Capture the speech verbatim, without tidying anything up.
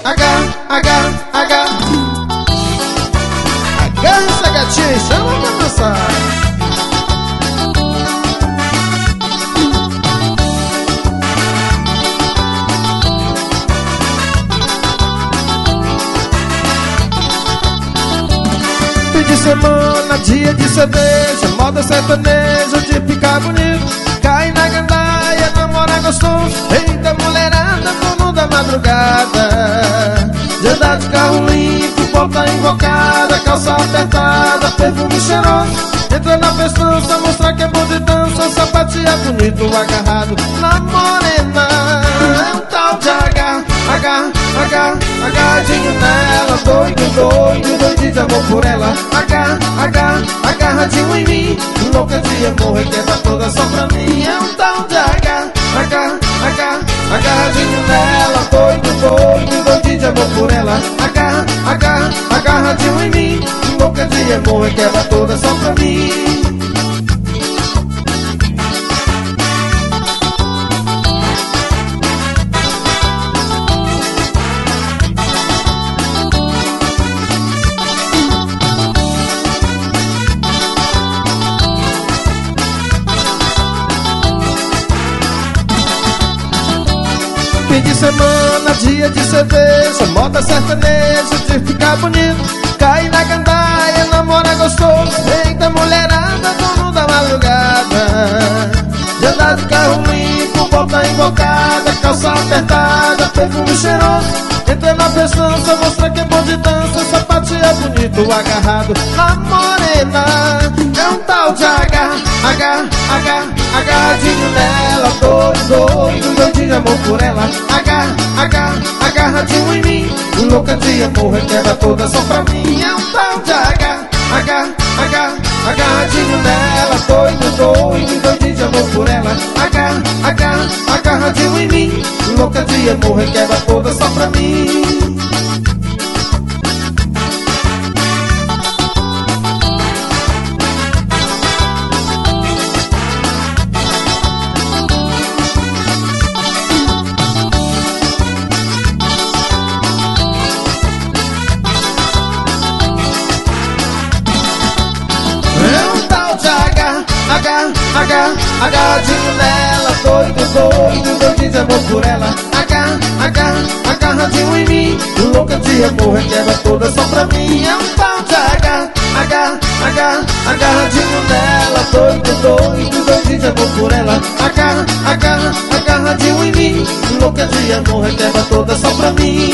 H, H, H. Agarra essa gatinha e chama pra dançar. Fim de semana, dia de cerveja, moda sertaneja de ficar bonito. Cai na gandaia, namora gostoso. Eita mulherada, dono da madrugada. De andar de carro limpo, volta invocada, calça apertada, perfume cheiroso. Entra na festança, mostrar que é bom de dança. Sapatia bonito, agarrado na morena. É um tal de H, H, H, agarradinho nela. Doido, doido, doido de amor por ela. H, H, agarradinho em mim. Louca de amor, requebra toda só pra mim. É um tal de H, H, H, agarradinho nela. Doido, doido, doido de amor por ela. H, H, agarradinho em mim. Louca de amor, requebra toda só pra mim. Fim de semana, dia de cerveja, moda sertaneja de ficar bonito. Cai na gandaia, namora gostoso. Eita mulherada, dono da madrugada. De andar de carro limpo, volta invocada, calça apertada, perfume cheiroso. Entra na festança, mostra que é bom de dança. Sapatia bonito, agarrado na morena. É um tal de H, H, H, agarradinho nela. Doido, doido, doido de amor por ela. H, H, agarradinho em mim. Louca de amor, requebra toda só pra mim. É um tal de H, H, H, agarradinho nela. Doido, doido, doido de amor por ela. H, H, agarradinho em mim. Louca de amor, requebra toda só pra mim. H, H, agarradinho nela. Doido, doido, doido de amor por ela. H, H, agarradinho em mim. Louca de amor, requebra toda só pra mim. É um tal de H, H, H, agarradinho nela. Doido, doido, doido de amor por ela. H, H, agarradinho em mim. Louca de amor, requebra toda só pra mim.